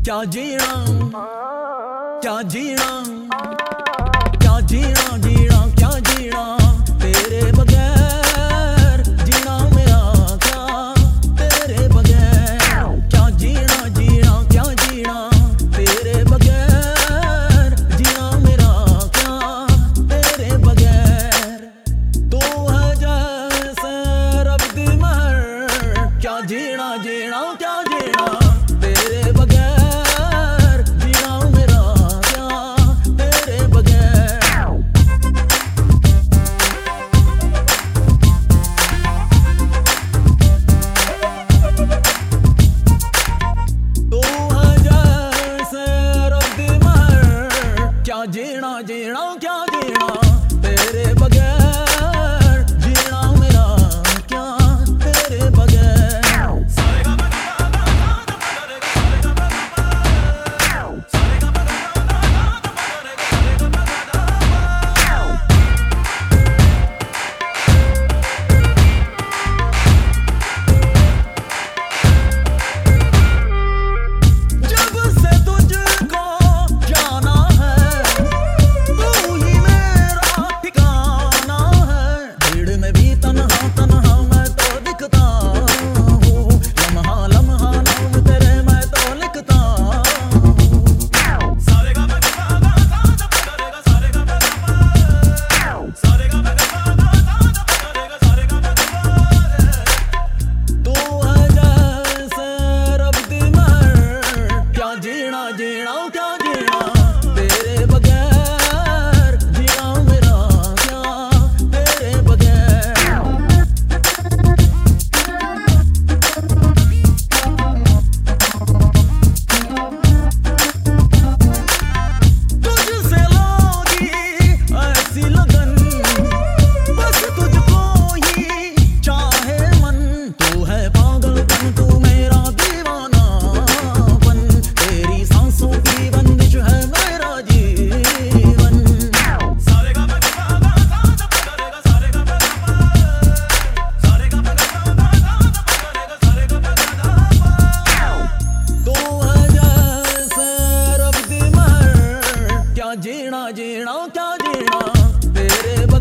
क्या जीना, क्या जीना, क्या जीना, जीना क्या जीना तेरे बगैर, जीना मेरा क्या तेरे बगैर। क्या जीना, जीना क्या जीना तेरे बगैर, जीना मेरा क्या तेरे बगैर। तू है जैसे रब दी महर, क्या जीना, जीना क्या जीना तेरे बगैर, जीना मेरा क्या तेरे बगैर। तू है जैसे रब दी महर, क्या जीना, जीना क्या जीना तेरे बगैर, जीना मेरा क्या तेरे बगैर। जीना, जीना क्या जीना तेरे